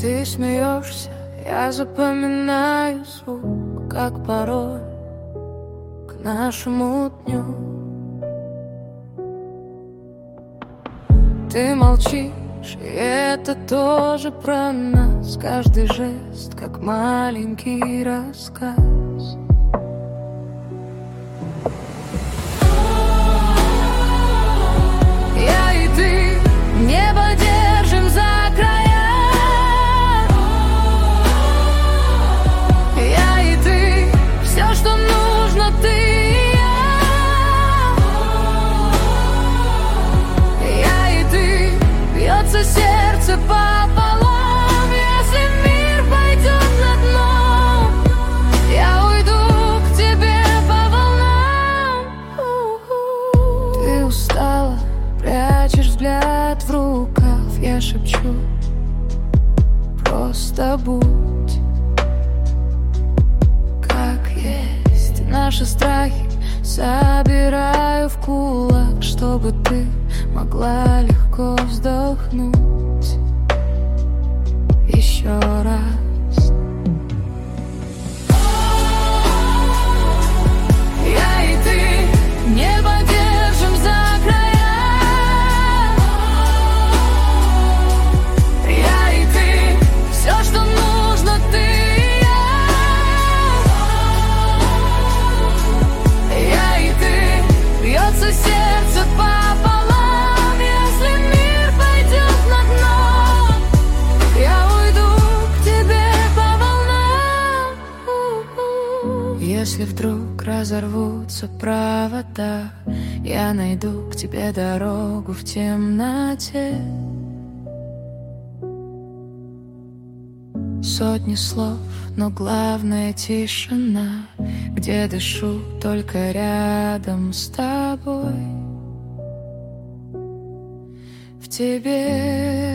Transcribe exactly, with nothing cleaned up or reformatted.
Ты смеешься, я запоминаю звук, как порой к нашему дню. Ты молчишь, и это тоже про нас. Каждый жест, как маленький рассказ. Я и ты небо держим за края. Я и ты все, что нужно, ты и я. Я и ты, бьется сердце пополам. Если мир пойдет на дно, я уйду к тебе по волнам. Ты устала, прячешь взгляд в рукав. Я шепчу, просто будь как есть. Наши страхи собираю в кулак, чтобы ты могла легко вздохнуть еще раз. Я и ты небо держим за края. Я и ты все, что нужно, ты и я. Я и ты, бьется сердце пополам. Если мир пойдет на дно, я уйду к тебе по волнам. Если вдруг разорвутся провода, я найду к тебе дорогу в темноте. Сотни слов, но главное тишина, где дышу только рядом с тобой. В тебе